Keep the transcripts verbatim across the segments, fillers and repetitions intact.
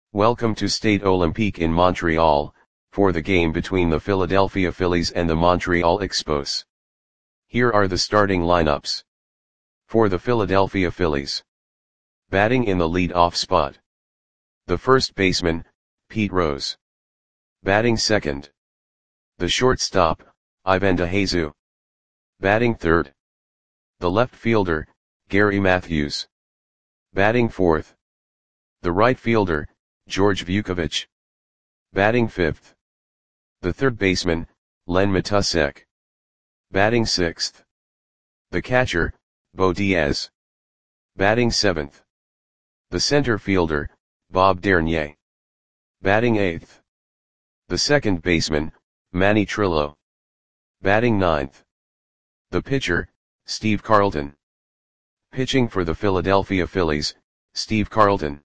Welcome to Stade Olympique in Montreal, for the game between the Philadelphia Phillies and the Montreal Expos. Here are the starting lineups. For the Philadelphia Phillies. Batting in the lead-off spot. The first baseman, Pete Rose. Batting second. The shortstop, Ivan DeJesus. Batting third. The left fielder, Gary Matthews. Batting fourth. The right fielder, George Vukovich. Batting fifth. The third baseman, Len Matusek. Batting sixth. The catcher, Bo Diaz. Batting seventh. The center fielder, Bob Dernier. Batting eighth. The second baseman, Manny Trillo. Batting ninth. The pitcher, Steve Carlton. Pitching for the Philadelphia Phillies, Steve Carlton.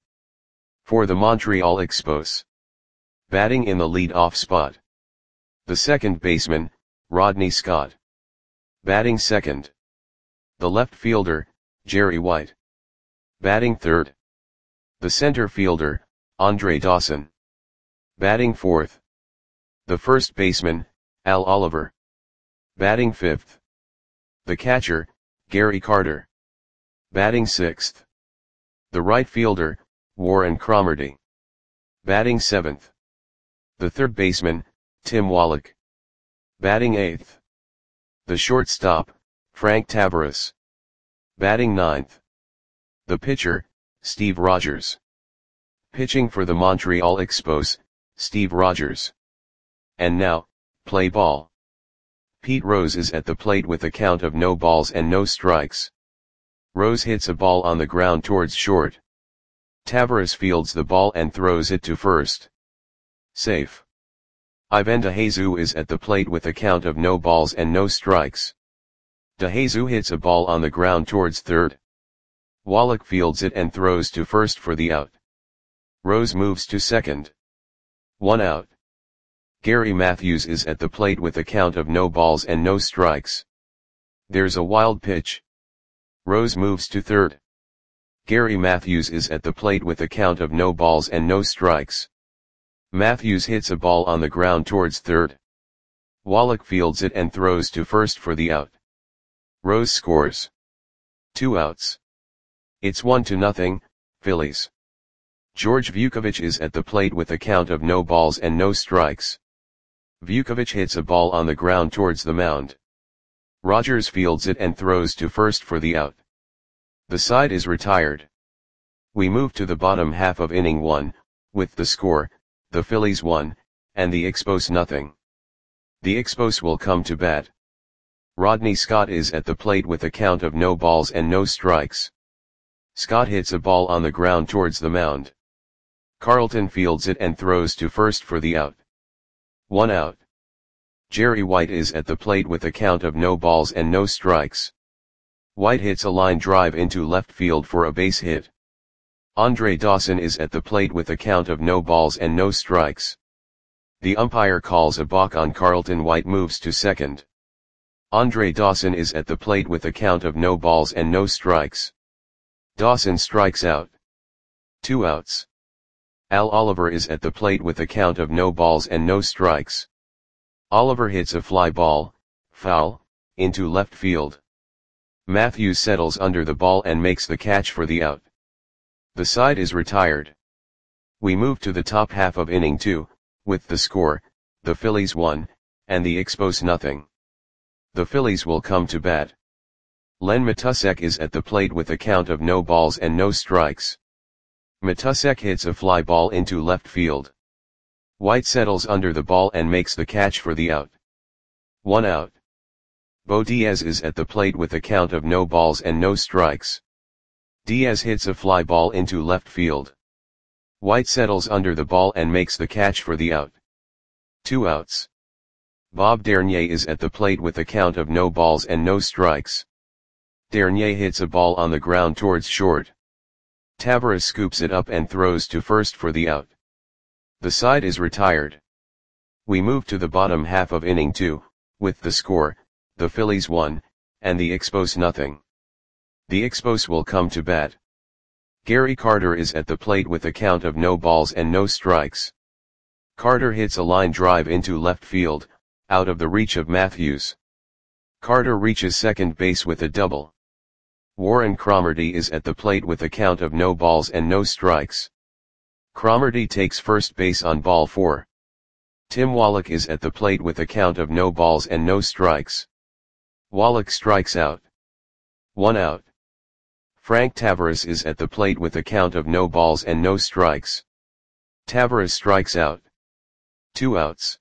For the Montreal Expos. Batting in the lead-off spot. The second baseman, Rodney Scott. Batting second. The left fielder, Jerry White. Batting third. The center fielder, Andre Dawson. Batting fourth. The first baseman, Al Oliver. Batting fifth. The catcher, Gary Carter. Batting sixth. The right fielder, Warren Cromartie. Batting seventh. The third baseman, Tim Wallach. Batting eighth. The shortstop, Frank Taveras. Batting ninth. The pitcher, Steve Rogers. Pitching for the Montreal Expos, Steve Rogers. And now, play ball. Pete Rose is at the plate with a count of no balls and no strikes. Rose hits a ball on the ground towards short. Taveras fields the ball and throws it to first. Safe. Ivan DeJesus is at the plate with a count of no balls and no strikes. DeJesus hits a ball on the ground towards third. Wallach fields it and throws to first for the out. Rose moves to second. One out. Gary Matthews is at the plate with a count of no balls and no strikes. There's a wild pitch. Rose moves to third. Gary Matthews is at the plate with a count of no balls and no strikes. Matthews hits a ball on the ground towards third. Wallach fields it and throws to first for the out. Rose scores. Two outs. It's one to nothing, Phillies. George Vukovich is at the plate with a count of no balls and no strikes. Vukovich hits a ball on the ground towards the mound. Rogers fields it and throws to first for the out. The side is retired. We move to the bottom half of inning one, with the score, the Phillies one, and the Expos nothing. The Expos will come to bat. Rodney Scott is at the plate with a count of no balls and no strikes. Scott hits a ball on the ground towards the mound. Carlton fields it and throws to first for the out. One out. Jerry White is at the plate with a count of no balls and no strikes. White hits a line drive into left field for a base hit. Andre Dawson is at the plate with a count of no balls and no strikes. The umpire calls a balk on Carlton. White moves to second. Andre Dawson is at the plate with a count of no balls and no strikes. Dawson strikes out. Two outs. Al Oliver is at the plate with a count of no balls and no strikes. Oliver hits a fly ball, foul, into left field. Matthews settles under the ball and makes the catch for the out. The side is retired. We move to the top half of inning two, with the score, the Phillies one, and the Expos nothing. The Phillies will come to bat. Len Matusek is at the plate with a count of no balls and no strikes. Matusek hits a fly ball into left field. White settles under the ball and makes the catch for the out. One out. Bo Diaz is at the plate with a count of no balls and no strikes. Diaz hits a fly ball into left field. White settles under the ball and makes the catch for the out. Two outs. Bob Dernier is at the plate with a count of no balls and no strikes. Dernier hits a ball on the ground towards short. Taveras scoops it up and throws to first for the out. The side is retired. We move to the bottom half of inning two, with the score, the Phillies one, and the Expos nothing. The Expos will come to bat. Gary Carter is at the plate with a count of no balls and no strikes. Carter hits a line drive into left field, out of the reach of Matthews. Carter reaches second base with a double. Warren Cromartie is at the plate with a count of no balls and no strikes. Cromartie takes first base on ball four. Tim Wallach is at the plate with a count of no balls and no strikes. Wallach strikes out. One out. Frank Tavares is at the plate with a count of no balls and no strikes. Tavares strikes out. Two outs.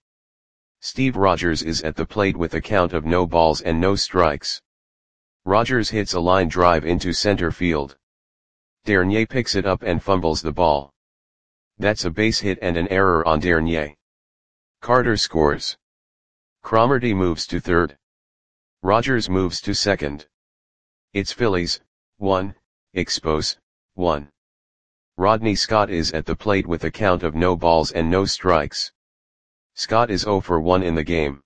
Steve Rogers is at the plate with a count of no balls and no strikes. Rogers hits a line drive into center field. Dernier picks it up and fumbles the ball. That's a base hit and an error on Dernier. Carter scores. Cromartie moves to third. Rogers moves to second. It's Phillies, one, Expos, one. Rodney Scott is at the plate with a count of no balls and no strikes. Scott is zero for one in the game.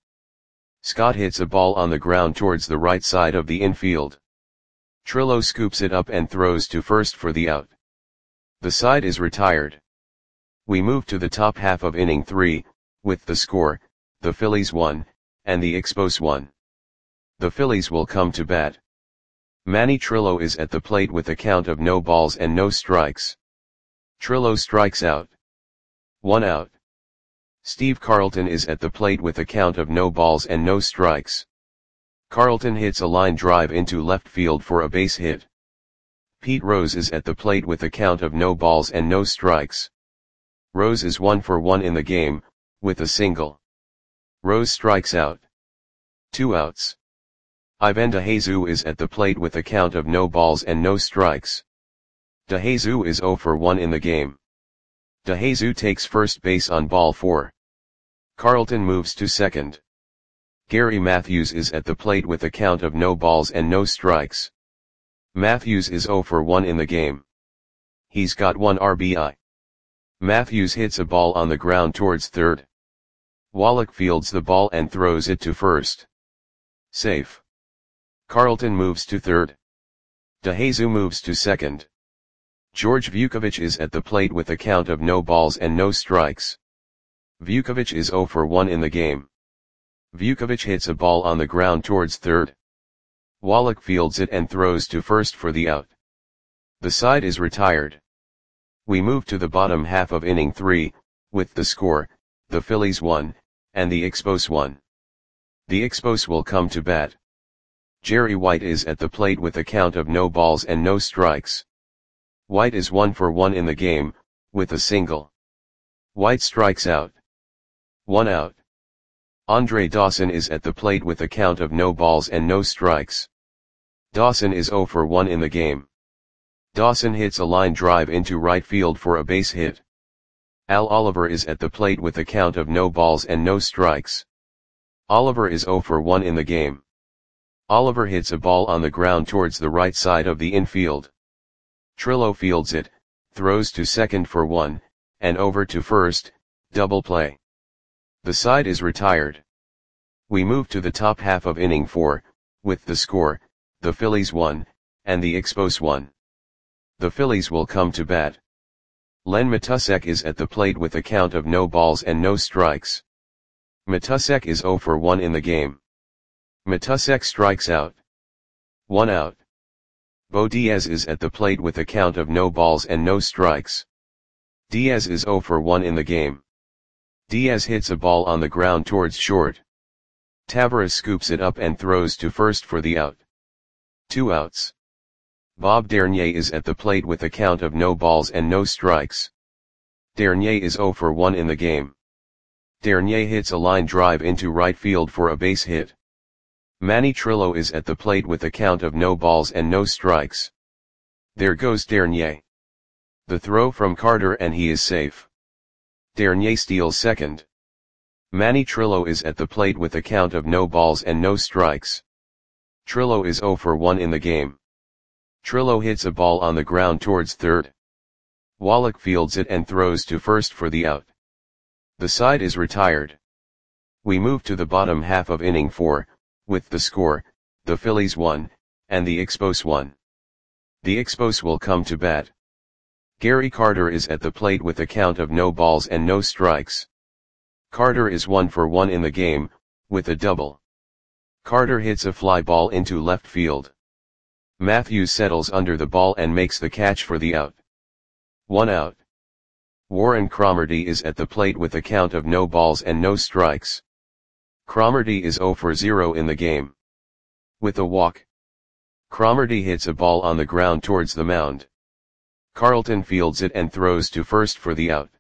Scott hits a ball on the ground towards the right side of the infield. Trillo scoops it up and throws to first for the out. The side is retired. We move to the top half of inning three, with the score, the Phillies one, and the Expos one. The Phillies will come to bat. Manny Trillo is at the plate with a count of no balls and no strikes. Trillo strikes out. One out. Steve Carlton is at the plate with a count of no balls and no strikes. Carlton hits a line drive into left field for a base hit. Pete Rose is at the plate with a count of no balls and no strikes. Rose is one for one in the game, with a single. Rose strikes out. Two outs. Ivan DeJesus is at the plate with a count of no balls and no strikes. DeJesus is zero for one in the game. DeJesus takes first base on ball four. Carlton moves to second. Gary Matthews is at the plate with a count of no balls and no strikes. Matthews is zero for one in the game. He's got one R B I. Matthews hits a ball on the ground towards third. Wallach fields the ball and throws it to first. Safe. Carlton moves to third. DeJesus moves to second. George Vukovich is at the plate with a count of no balls and no strikes. Vukovich is zero for one in the game. Vukovich hits a ball on the ground towards third. Wallach fields it and throws to first for the out. The side is retired. We move to the bottom half of inning three, with the score, the Phillies one, and the Expos one. The Expos will come to bat. Jerry White is at the plate with a count of no balls and no strikes. White is one for one in the game, with a single. White strikes out. One out. Andre Dawson is at the plate with a count of no balls and no strikes. Dawson is zero for one in the game. Dawson hits a line drive into right field for a base hit. Al Oliver is at the plate with a count of no balls and no strikes. Oliver is zero for one in the game. Oliver hits a ball on the ground towards the right side of the infield. Trillo fields it, throws to second for one, and over to first, double play. The side is retired. We move to the top half of inning four, with the score, the Phillies one, and the Expos one. The Phillies will come to bat. Len Matusek is at the plate with a count of no balls and no strikes. Matusek is zero for one in the game. Matusek strikes out. One out. Bo Diaz is at the plate with a count of no balls and no strikes. Diaz is zero for one in the game. Diaz hits a ball on the ground towards short. Tavares scoops it up and throws to first for the out. Two outs. Bob Dernier is at the plate with a count of no balls and no strikes. Dernier is zero for one in the game. Dernier hits a line drive into right field for a base hit. Manny Trillo is at the plate with a count of no balls and no strikes. There goes Dernier. The throw from Carter and he is safe. Dernier steals second. Manny Trillo is at the plate with a count of no balls and no strikes. Trillo is zero for one in the game. Trillo hits a ball on the ground towards third. Wallach fields it and throws to first for the out. The side is retired. We move to the bottom half of inning four, with the score, the Phillies one, and the Expos one. The Expos will come to bat. Gary Carter is at the plate with a count of no balls and no strikes. Carter is one for one in the game, with a double. Carter hits a fly ball into left field. Matthews settles under the ball and makes the catch for the out. One out. Warren Cromartie is at the plate with a count of no balls and no strikes. Cromartie is zero for zero in the game. With a walk. Cromartie hits a ball on the ground towards the mound. Carlton fields it and throws to first for the out.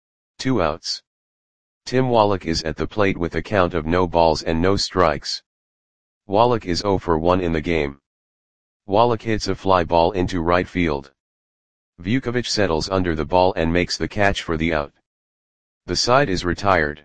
Two outs. Tim Wallach is at the plate with a count of no balls and no strikes. Wallach is zero for one in the game. Wallach hits a fly ball into right field. Vukovich settles under the ball and makes the catch for the out. The side is retired.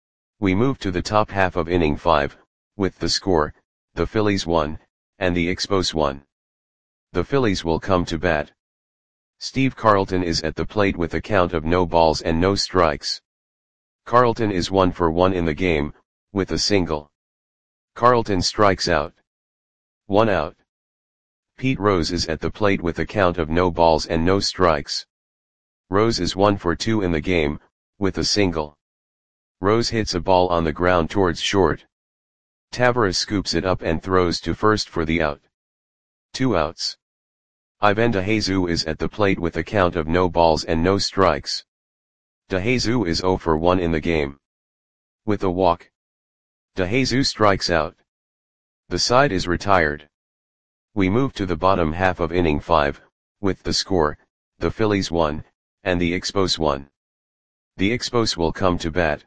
We move to the top half of inning five, with the score, the Phillies one, and the Expos one. The Phillies will come to bat. Steve Carlton is at the plate with a count of no balls and no strikes. Carlton is one for one in the game, with a single. Carlton strikes out. One out. Pete Rose is at the plate with a count of no balls and no strikes. Rose is one for two in the game, with a single. Rose hits a ball on the ground towards short. Tavares scoops it up and throws to first for the out. Two outs. Ivan DeJesus is at the plate with a count of no balls and no strikes. DeJesus is zero for one in the game. With a walk. DeJesus strikes out. The side is retired. We move to the bottom half of inning five, with the score, the Phillies one, and the Expos one. The Expos will come to bat.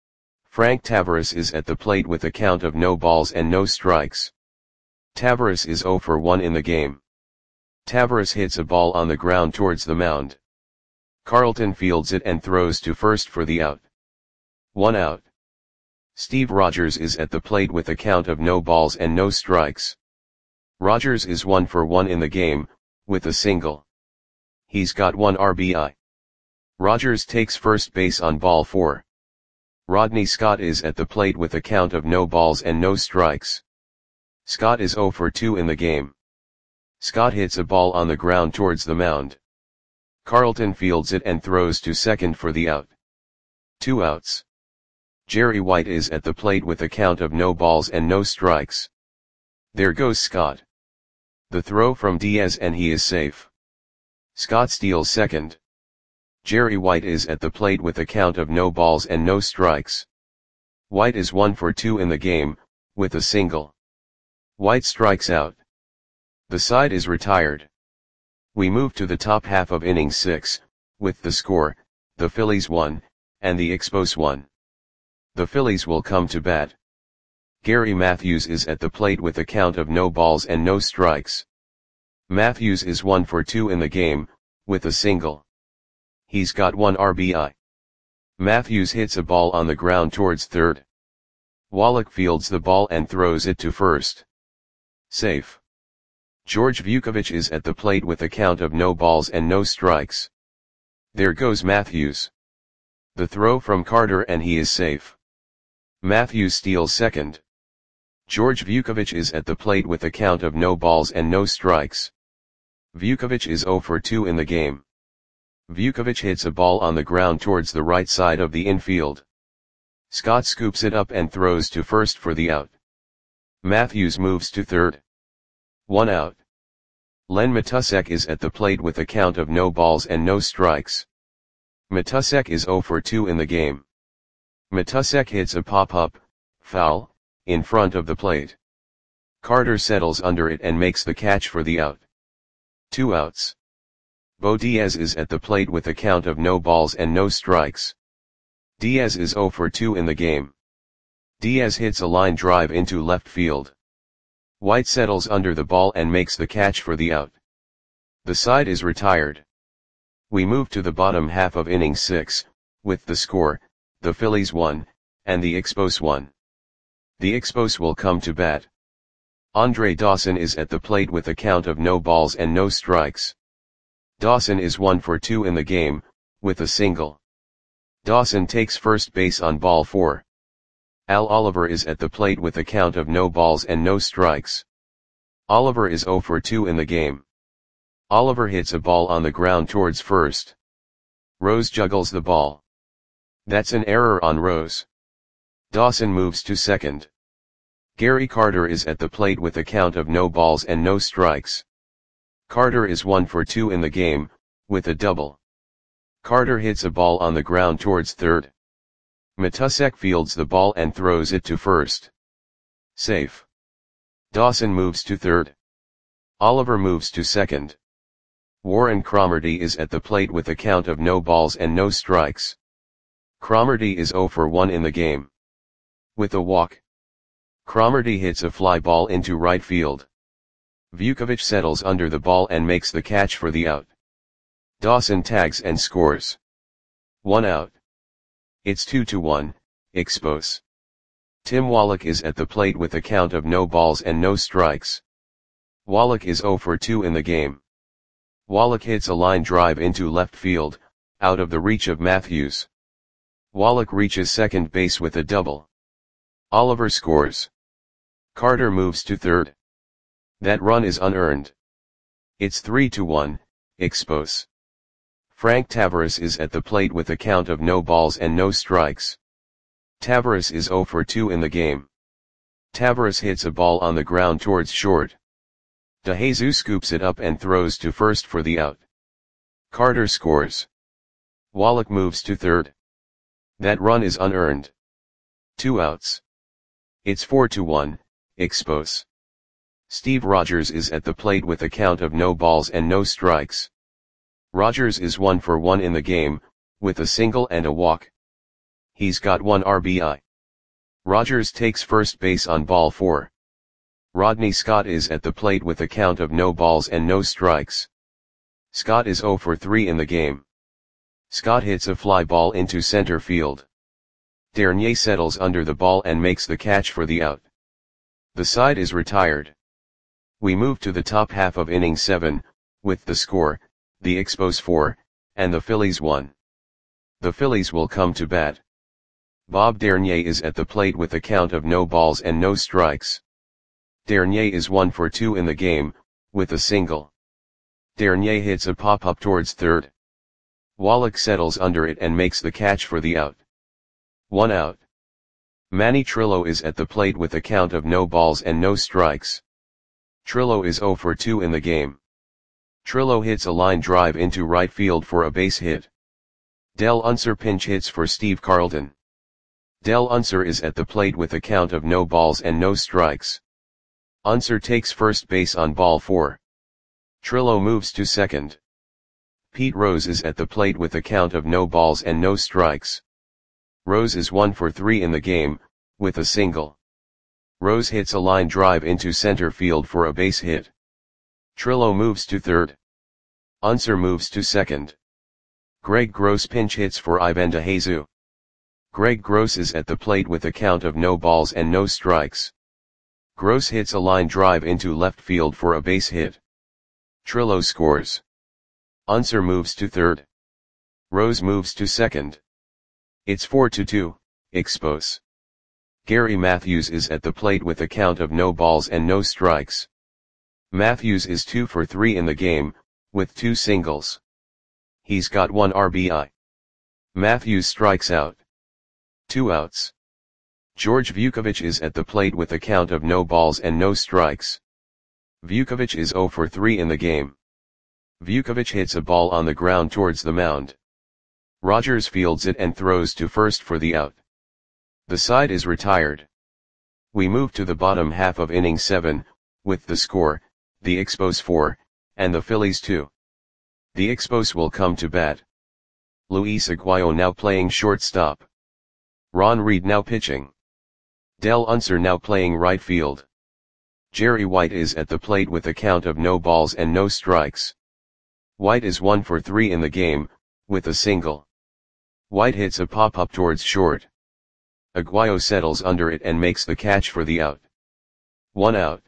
Frank Tavares is at the plate with a count of no balls and no strikes. Tavares is zero for one in the game. Tavares hits a ball on the ground towards the mound. Carlton fields it and throws to first for the out. One out. Steve Rogers is at the plate with a count of no balls and no strikes. Rogers is one for one in the game, with a single. He's got one R B I. Rogers takes first base on ball four. Rodney Scott is at the plate with a count of no balls and no strikes. Scott is zero for two in the game. Scott hits a ball on the ground towards the mound. Carlton fields it and throws to second for the out. Two outs. Jerry White is at the plate with a count of no balls and no strikes. There goes Scott. The throw from Diaz and he is safe. Scott steals second. Jerry White is at the plate with a count of no balls and no strikes. White is one for two in the game, with a single. White strikes out. The side is retired. We move to the top half of inning six, with the score, the Phillies one, and the Expos one. The Phillies will come to bat. Gary Matthews is at the plate with a count of no balls and no strikes. Matthews is one for two in the game, with a single. He's got one R B I. Matthews hits a ball on the ground towards third. Wallach fields the ball and throws it to first. Safe. George Vukovich is at the plate with a count of no balls and no strikes. There goes Matthews. The throw from Carter and he is safe. Matthews steals second. George Vukovich is at the plate with a count of no balls and no strikes. Vukovich is zero for two in the game. Vukovich hits a ball on the ground towards the right side of the infield. Scott scoops it up and throws to first for the out. Matthews moves to third. One out. Len Matusek is at the plate with a count of no balls and no strikes. Matusek is zero for two in the game. Matusek hits a pop-up, foul, in front of the plate. Carter settles under it and makes the catch for the out. Two outs. Bo Diaz is at the plate with a count of no balls and no strikes. Diaz is zero for two in the game. Diaz hits a line drive into left field. White settles under the ball and makes the catch for the out. The side is retired. We move to the bottom half of inning six, with the score, the Phillies one, and the Expos one. The Expos will come to bat. Andre Dawson is at the plate with a count of no balls and no strikes. Dawson is one for two in the game, with a single. Dawson takes first base on ball four. Al Oliver is at the plate with a count of no balls and no strikes. Oliver is zero for two in the game. Oliver hits a ball on the ground towards first. Rose juggles the ball. That's an error on Rose. Dawson moves to second. Gary Carter is at the plate with a count of no balls and no strikes. Carter is one for two in the game, with a double. Carter hits a ball on the ground towards third. Matusek fields the ball and throws it to first. Safe. Dawson moves to third. Oliver moves to second. Warren Cromartie is at the plate with a count of no balls and no strikes. Cromartie is zero for one in the game. With a walk, Cromartie hits a fly ball into right field. Vukovic settles under the ball and makes the catch for the out. Dawson tags and scores. One out. It's two to one, Expos. Tim Wallach is at the plate with a count of no balls and no strikes. Wallach is zero for two in the game. Wallach hits a line drive into left field, out of the reach of Matthews. Wallach reaches second base with a double. Oliver scores. Carter moves to third. That run is unearned. It's three to one, Expos. Frank Tavares is at the plate with a count of no balls and no strikes. Tavares is zero for two in the game. Tavares hits a ball on the ground towards short. DeJesus scoops it up and throws to first for the out. Carter scores. Wallach moves to third. That run is unearned. Two outs. It's four to one, Expos. Steve Rogers is at the plate with a count of no balls and no strikes. Rogers is one for one in the game, with a single and a walk. He's got one R B I. Rogers takes first base on ball four. Rodney Scott is at the plate with a count of no balls and no strikes. Scott is zero for three in the game. Scott hits a fly ball into center field. Dernier settles under the ball and makes the catch for the out. The side is retired. We move to the top half of inning seven, with the score, the Expos four, and the Phillies one. The Phillies will come to bat. Bob Dernier is at the plate with a count of no balls and no strikes. Dernier is one for two in the game, with a single. Dernier hits a pop-up towards third. Wallach settles under it and makes the catch for the out. One out. Manny Trillo is at the plate with a count of no balls and no strikes. Trillo is zero for two in the game. Trillo hits a line drive into right field for a base hit. Del Unser pinch hits for Steve Carlton. Del Unser is at the plate with a count of no balls and no strikes. Unser takes first base on ball four. Trillo moves to second. Pete Rose is at the plate with a count of no balls and no strikes. Rose is one for three in the game, with a single. Rose hits a line drive into center field for a base hit. Trillo moves to third. Unser moves to second. Greg Gross pinch hits for Ivan DeJesus. Greg Gross is at the plate with a count of no balls and no strikes. Gross hits a line drive into left field for a base hit. Trillo scores. Unser moves to third. Rose moves to second. It's four to two, Expos. Gary Matthews is at the plate with a count of no balls and no strikes. Matthews is two for three in the game, with two singles. He's got one R B I. Matthews strikes out. Two outs. George Vukovic is at the plate with a count of no balls and no strikes. Vukovic is zero for three in the game. Vukovic hits a ball on the ground towards the mound. Rogers fields it and throws to first for the out. The side is retired. We move to the bottom half of inning seven, with the score, the Expos four, and the Phillies two. The Expos will come to bat. Luis Aguayo now playing shortstop. Ron Reed now pitching. Del Unser now playing right field. Jerry White is at the plate with a count of no balls and no strikes. White is one for three in the game, with a single. White hits a pop-up towards short. Aguayo settles under it and makes the catch for the out. One out.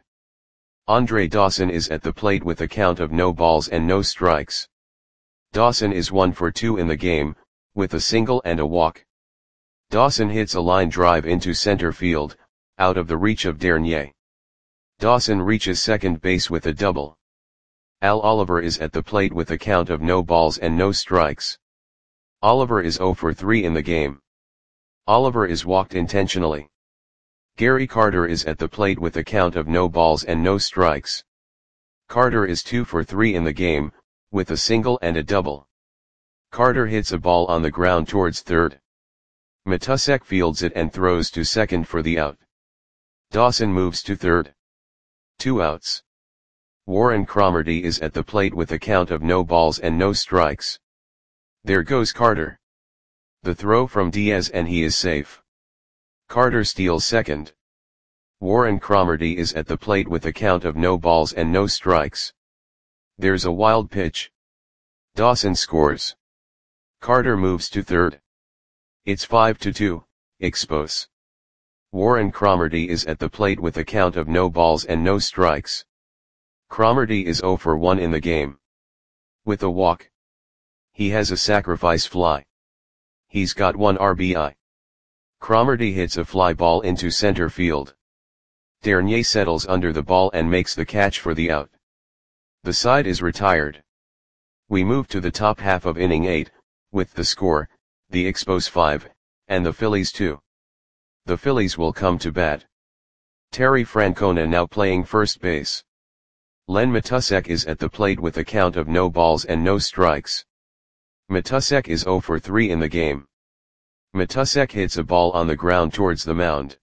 Andre Dawson is at the plate with a count of no balls and no strikes. Dawson is one for two in the game, with a single and a walk. Dawson hits a line drive into center field, out of the reach of Dernier. Dawson reaches second base with a double. Al Oliver is at the plate with a count of no balls and no strikes. Oliver is zero for three in the game. Oliver is walked intentionally. Gary Carter is at the plate with a count of no balls and no strikes. Carter is two for three in the game, with a single and a double. Carter hits a ball on the ground towards third. Matusek fields it and throws to second for the out. Dawson moves to third. Two outs. Warren Cromartie is at the plate with a count of no balls and no strikes. There goes Carter. The throw from Diaz and he is safe. Carter steals second. Warren Cromartie is at the plate with a count of no balls and no strikes. There's a wild pitch. Dawson scores. Carter moves to third. It's five to two, Expos. Warren Cromartie is at the plate with a count of no balls and no strikes. Cromartie is zero for one in the game. With a walk. He has a sacrifice fly. He's got one R B I. Cromartie hits a fly ball into center field. Dernier settles under the ball and makes the catch for the out. The side is retired. We move to the top half of inning eight, with the score, the Expos five, and the Phillies two. The Phillies will come to bat. Terry Francona now playing first base. Len Matusek is at the plate with a count of no balls and no strikes. Matusek is zero for three in the game. Matusek hits a ball on the ground towards the mound.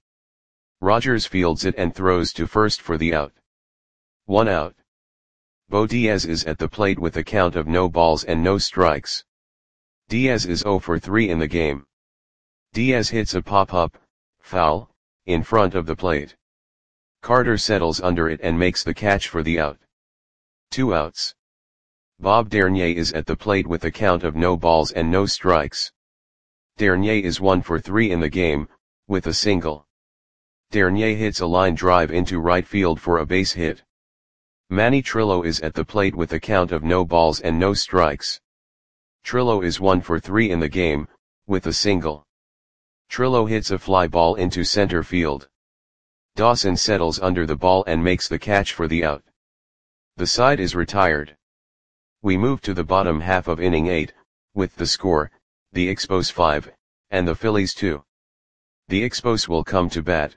Rogers fields it and throws to first for the out. One out. Bo Diaz is at the plate with a count of no balls and no strikes. Diaz is zero for three in the game. Diaz hits a pop-up, foul, in front of the plate. Carter settles under it and makes the catch for the out. Two outs. Bob Dernier is at the plate with a count of no balls and no strikes. Dernier is one for three in the game, with a single. Dernier hits a line drive into right field for a base hit. Manny Trillo is at the plate with a count of no balls and no strikes. Trillo is one for three in the game, with a single. Trillo hits a fly ball into center field. Dawson settles under the ball and makes the catch for the out. The side is retired. We move to the bottom half of inning eight, with the score, the Expos five, and the Phillies two. The Expos will come to bat.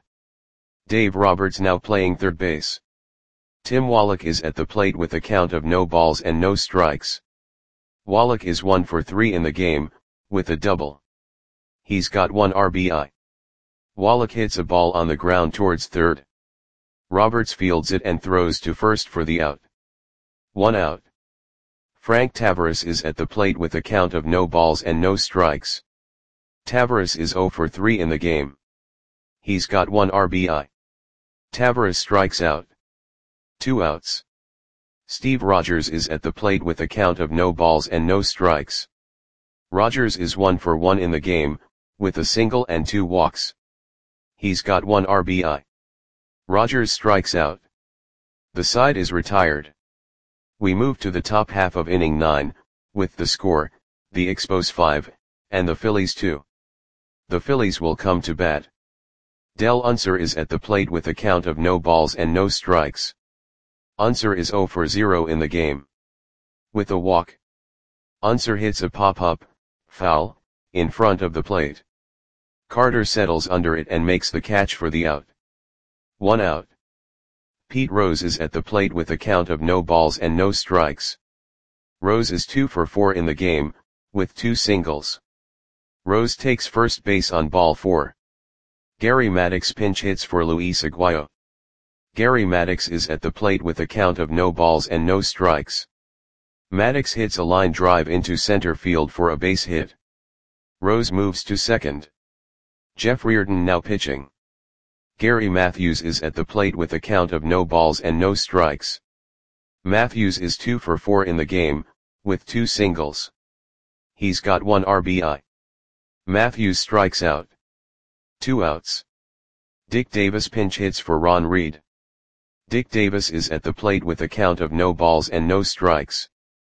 Dave Roberts now playing third base. Tim Wallach is at the plate with a count of no balls and no strikes. Wallach is one for three in the game, with a double. He's got one R B I. Wallach hits a ball on the ground towards third. Roberts fields it and throws to first for the out. One out. Frank Taveras is at the plate with a count of no balls and no strikes. Taveras is zero for three in the game. He's got one R B I. Taveras strikes out. Two outs. Steve Rogers is at the plate with a count of no balls and no strikes. Rogers is one for one in the game, with a single and two walks. He's got one R B I. Rogers strikes out. The side is retired. We move to the top half of inning nine, with the score, the Expos five, and the Phillies two. The Phillies will come to bat. Del Unser is at the plate with a count of no balls and no strikes. Unser is zero for zero in the game. With a walk. Unser hits a pop-up, foul, in front of the plate. Carter settles under it and makes the catch for the out. One out. Pete Rose is at the plate with a count of no balls and no strikes. Rose is two for four in the game, with two singles. Rose takes first base on ball four. Gary Maddox pinch hits for Luis Aguayo. Gary Maddox is at the plate with a count of no balls and no strikes. Maddox hits a line drive into center field for a base hit. Rose moves to second. Jeff Reardon now pitching. Gary Matthews is at the plate with a count of no balls and no strikes. Matthews is two for four in the game, with two singles. He's got one R B I. Matthews strikes out. Two outs. Dick Davis pinch hits for Ron Reed. Dick Davis is at the plate with a count of no balls and no strikes.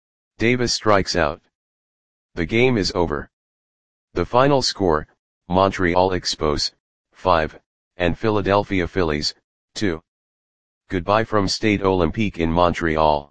Davis strikes out. The game is over. The final score, Montreal Expos, five, and Philadelphia Phillies, two. Goodbye from Stade Olympique in Montreal.